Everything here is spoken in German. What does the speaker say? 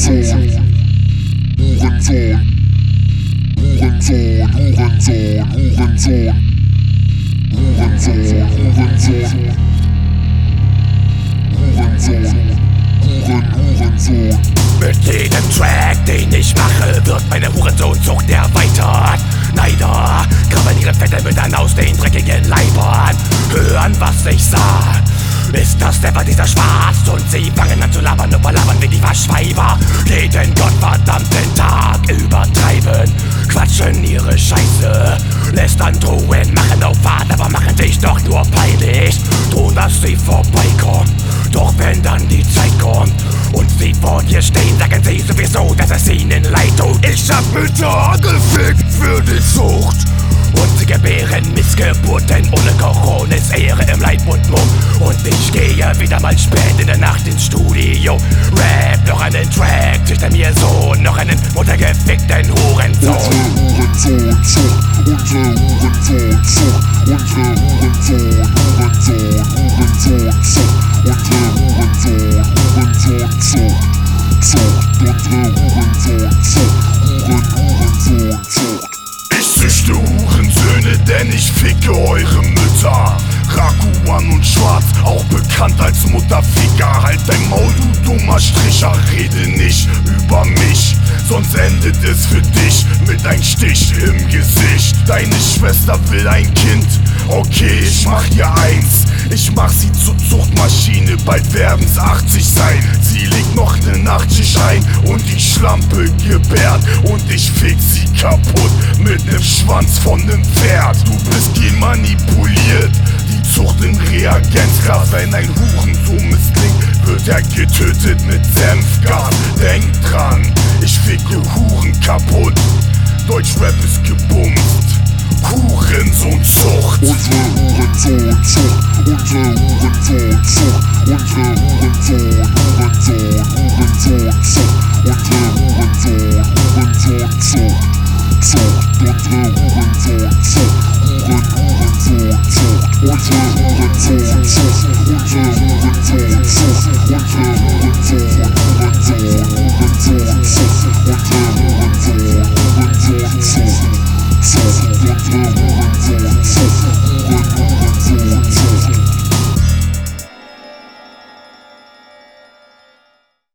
Mit jedem Track, den ich mache, wird meine Hurensohnzucht erweitert. Neider graben ihre Fettelmüttern aus den dreckigen Leibern. Hören, was ich sah. Ist das Stepper dieser Schwarz? Und sie fangen an zu labern und palabern wie die Waschweiber. Jeden gottverdammten Tag übertreiben, quatschen ihre Scheiße, lästern, drohen, machen auf Fahrt, aber machen dich doch nur peinlich. Drohen, dass sie vorbeikommen, doch wenn dann die Zeit kommt und sie vor dir stehen, sagen sie sowieso, dass es ihnen leid tut. Ich hab Mütter gefickt für die Zucht und sie gebären Missgeburten ohne Coronis Ehre im Leib und Mund. Und ich gehe wieder mal spät in der Nacht ins Studio, rap noch einen Track, züchter mir so noch einen muttergefickten Hurensohn. Unsere Hurensohnzucht, unsere Hurensohnzucht, Ich züchte Hurensöhne, denn ich ficke eure Mütter. Rakuan und Schwarz, auch bekannt als Mutterficker. Halt dein Maul, du dummer Stricher, rede nicht über mich, sonst endet es für dich mit einem Stich im Gesicht. Deine Schwester will ein Kind, okay, ich mach ihr eins. Ich mach sie zur Zuchtmaschine, bald werden's 80 sein. Sie legt noch ne Nachtschicht ein und die Schlampe gebärt. Und ich fick sie kaputt mit nem Schwanz von nem Pferd. Du bist gemanipuliert, die Zucht in Reagenzglas. Wenn ein Hurensohn misslingt, wird er getötet mit Senfgas. Denk dran, ich ficke Huren kaputt. Deutschrap ist gebumst, Hurensohnzucht. unsere Hurensohnzucht, unsere Hurensohnzucht, unsere Hurensohnzucht, unsere Hurensohnzucht, unsere Hurensohnzucht, unsere